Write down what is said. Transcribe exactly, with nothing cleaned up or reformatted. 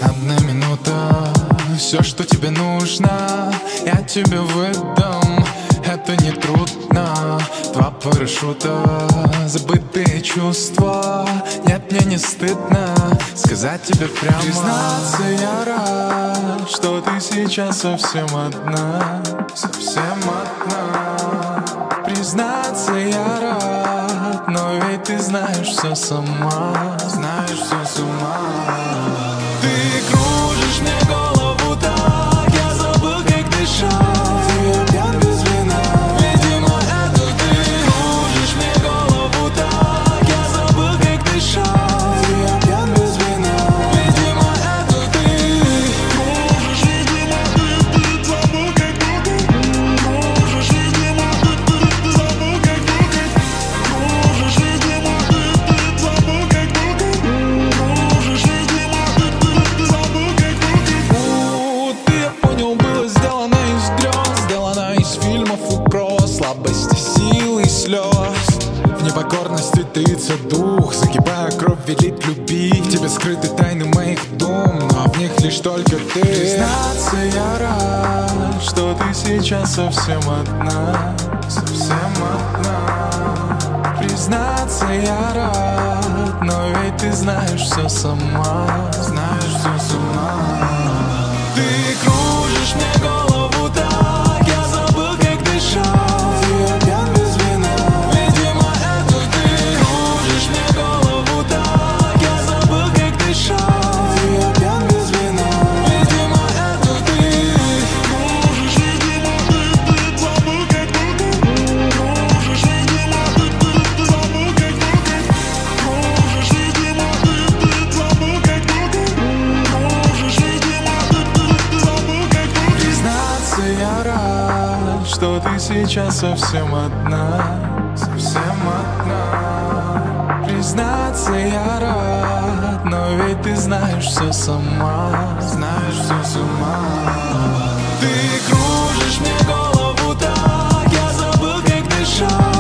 Одна минута, все, что тебе нужно, я тебе выдам. Это не трудно, два парашюта, забытые чувства. Нет, мне не стыдно сказать тебе прямо. Признаться, я рад, что ты сейчас совсем одна, совсем одна. Признаться, я рад, но ведь ты знаешь все сама, знаешь все сама. Ты кружишь мне голову так, я забыл, как дышать. Я пьян без вина, видимо, это ты. Кружишь мне голову так, я забыл, как дышать. Я пьян без вина, видимо, это ты. Кружишь, видимо, ты, ты забыл, как дышать. Кружишь, видимо, ты, ты забыл, как дышать. Кружишь, видимо, ты, ты забыл, как дышать. Кружишь, видимо, ты, ты забыл, как дышать. У, ты, я понял, было сделано из грез, сделано из фильмов и прос, слабости, сил и слез. В непокорности таится дух, загибая кровь, велит любить. В тебе скрыты тайны моих дум, но в них лишь только ты. Признаться, я рад, что ты сейчас совсем одна, совсем одна. Признаться, я рад, но ведь ты знаешь все сама, знаешь все сама. Ты кружишь мне голову так, я забыл, как дышать. Я пьян без вина, видимо, это ты. Кружишь мне голову так, я забыл, как дышать. Я пьян без вина, видимо, это ты. Кружишь, видимо, ты, ты забыл, как дышать. Кружишь, видимо, ты, ты забыл, как дышать. Кружишь, видимо, ты, ты забыл, как дышать. Кружишь, видимо, ты, ты забыл, как дышать. Признаться, я рад, что ты сейчас совсем одна, совсем одна. Признаться, я рад, но ведь ты знаешь все сама, знаешь все сама. Ты кружишь мне голову так, я забыл, как дышать.